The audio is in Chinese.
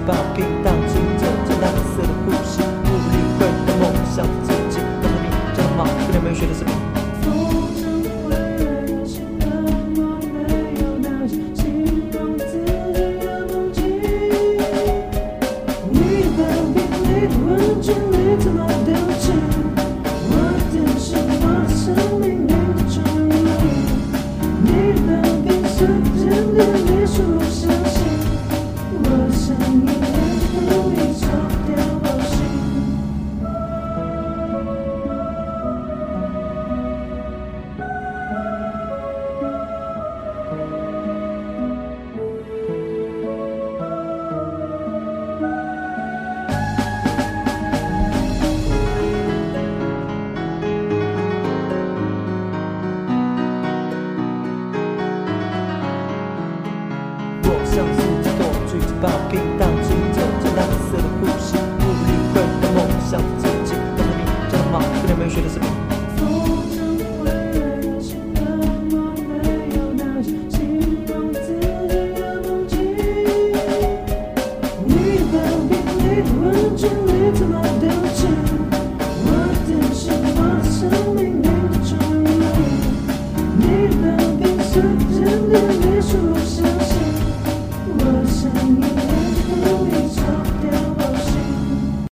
把平当成这蓝色的呼吸，不理会的梦想自己。告诉你，真的吗？今天没有学的什么？像是只狗追着把平当成这蓝色的呼吸，不理会的梦想自己。告诉你，真的吗？今天没有学的什么？